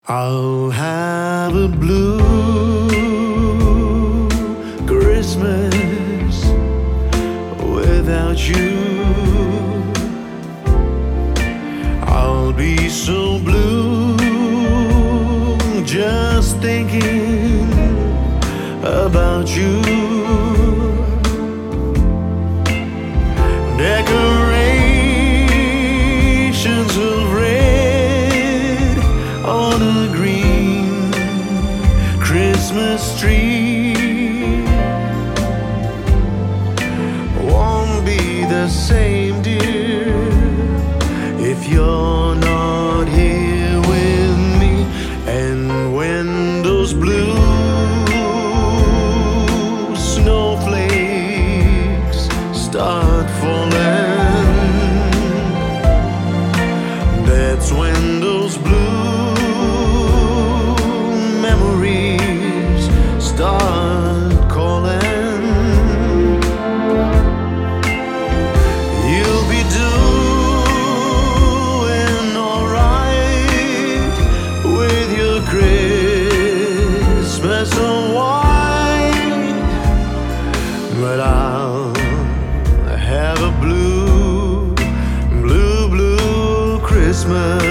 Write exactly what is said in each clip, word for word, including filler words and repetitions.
I'll have a blue Christmas without you. I'll be so blue just thinking about you. Decorations of red on a green Christmas tree won't be the same, dear, if you're not here with me. And when those blue snowflakes start falling, that's when those blue memories start calling. You'll be doing alright with your Christmas so white, but I'll have a blue, blue, blue Christmas.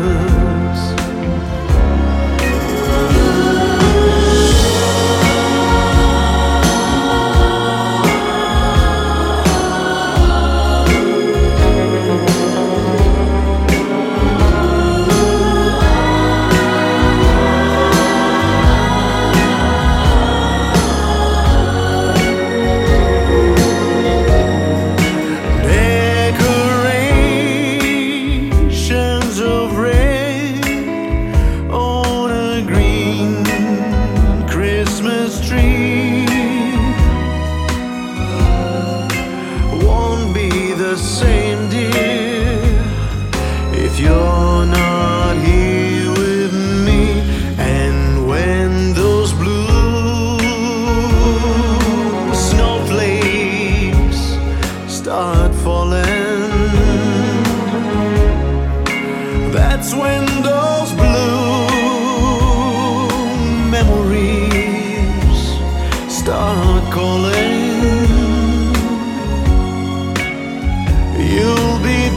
Same, dear, if you're not here with me. And when those blue snowflakes start falling, that's when those blue memories start calling. You'll be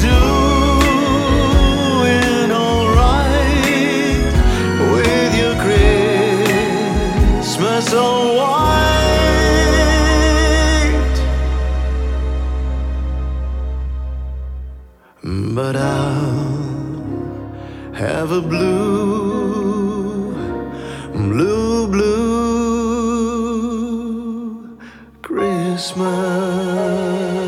doing alright with your Christmas so white, but I'll have a blue, blue, blue Christmas.